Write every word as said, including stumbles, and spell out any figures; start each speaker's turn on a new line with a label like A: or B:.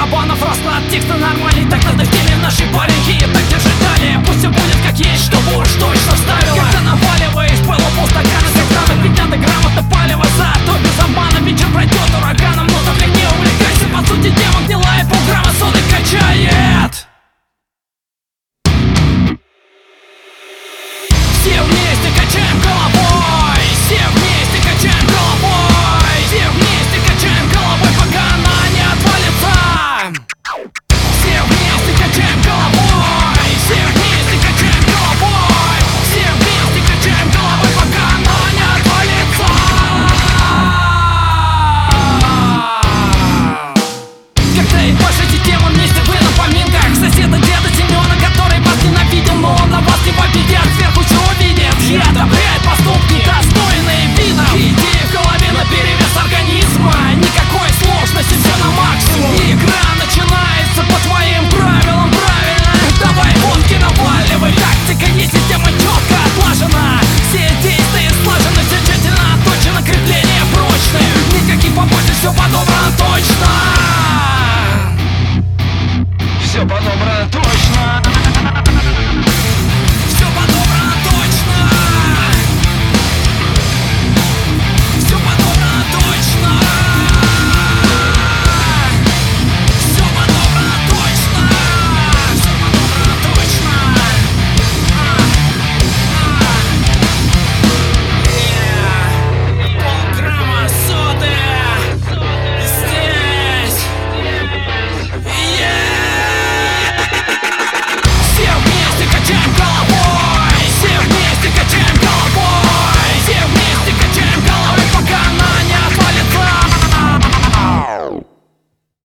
A: барабанов, расклад текста нормальный. Так надо в теме нашей пареньки, так держи далее. Пусть все будет как есть, чтобы уж точно вставила. Когда наваливаешь, было полстакана, как надо, ведь надо грамотно палево за